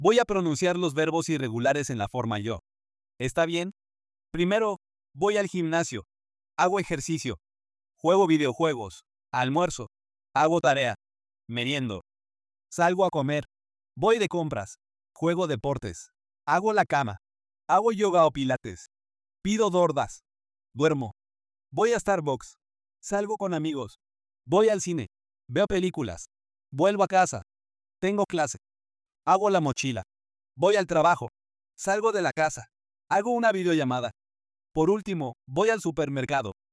Voy a pronunciar los verbos irregulares en la forma yo. ¿Está bien? Primero, voy al gimnasio. Hago ejercicio. Juego videojuegos. Almuerzo. Hago tarea. Meriendo. Salgo a comer. Voy de compras. Juego deportes. Hago la cama. Hago yoga o pilates. Pido dordas. Duermo. Voy a Starbucks. Salgo con amigos. Voy al cine. Veo películas. Vuelvo a casa. Tengo clase. Hago la mochila. Voy al trabajo. Salgo de la casa. Hago una videollamada. Por último, voy al supermercado.